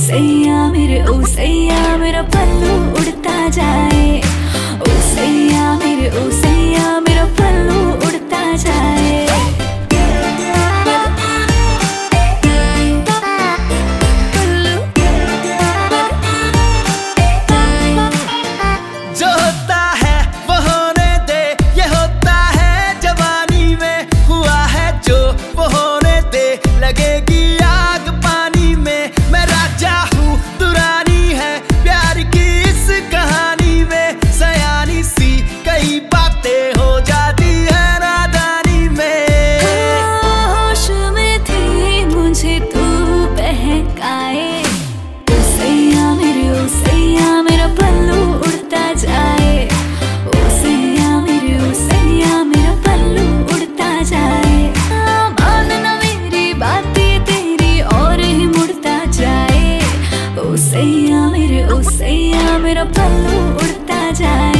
ओ सैया मेरा पल्लू उड़ता जाए। ओ सैया मेरा पल्लू उड़ता जाए। जो होता है वो होने दे, ये होता है जवानी में, हुआ है जो वो होने दे, लगेगी आग पानी में। मैं राजा हूँ तू रानी है, प्यार की इस कहानी में सयानी सी कई बातें हो जाती है नादानी में। होश में थी मुझे तू बहकाए। ओ सैया मेरा पल्लू उड़ता जाए। ओ सैया मेरा पल्लू उड़ता जाए। मानना मेरी बातें तेरी और ही मुड़ता जाए। ओ सैया मेरा पल्लू उड़ता जाए।